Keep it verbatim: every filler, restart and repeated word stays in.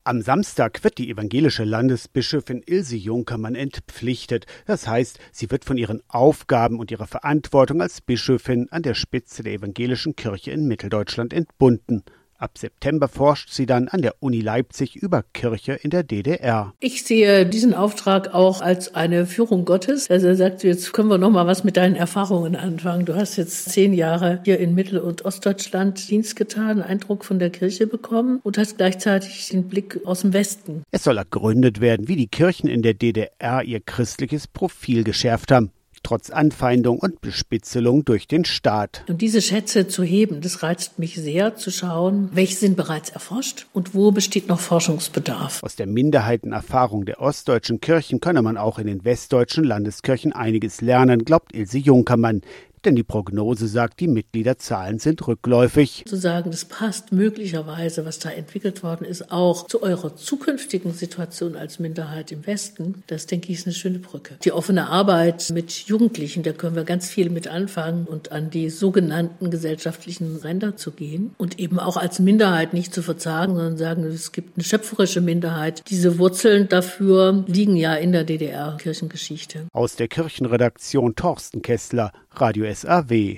Am Samstag wird die evangelische Landesbischöfin Ilse Junkermann entpflichtet. Das heißt, sie wird von ihren Aufgaben und ihrer Verantwortung als Bischöfin an der Spitze der evangelischen Kirche in Mitteldeutschland entbunden. Ab September forscht sie dann an der Uni Leipzig über Kirche in der D D R. Ich sehe diesen Auftrag auch als eine Führung Gottes. Also er sagt, jetzt können wir noch mal was mit deinen Erfahrungen anfangen. Du hast jetzt zehn Jahre hier in Mittel- und Ostdeutschland Dienst getan, Eindruck von der Kirche bekommen und hast gleichzeitig den Blick aus dem Westen. Es soll ergründet werden, wie die Kirchen in der D D R ihr christliches Profil geschärft haben. Trotz Anfeindung und Bespitzelung durch den Staat. Und diese Schätze zu heben, das reizt mich sehr, zu schauen, welche sind bereits erforscht und wo besteht noch Forschungsbedarf. Aus der Minderheitenerfahrung der ostdeutschen Kirchen könne man auch in den westdeutschen Landeskirchen einiges lernen, glaubt Ilse Junkermann. Denn die Prognose sagt, die Mitgliederzahlen sind rückläufig. Zu sagen, das passt möglicherweise, was da entwickelt worden ist, auch zu eurer zukünftigen Situation als Minderheit im Westen, das denke ich ist eine schöne Brücke. Die offene Arbeit mit Jugendlichen, da können wir ganz viel mit anfangen und an die sogenannten gesellschaftlichen Ränder zu gehen und eben auch als Minderheit nicht zu verzagen, sondern sagen, es gibt eine schöpferische Minderheit. Diese Wurzeln dafür liegen ja in der D D R-Kirchengeschichte. Aus der Kirchenredaktion Thorsten Kessler, Radio S A W.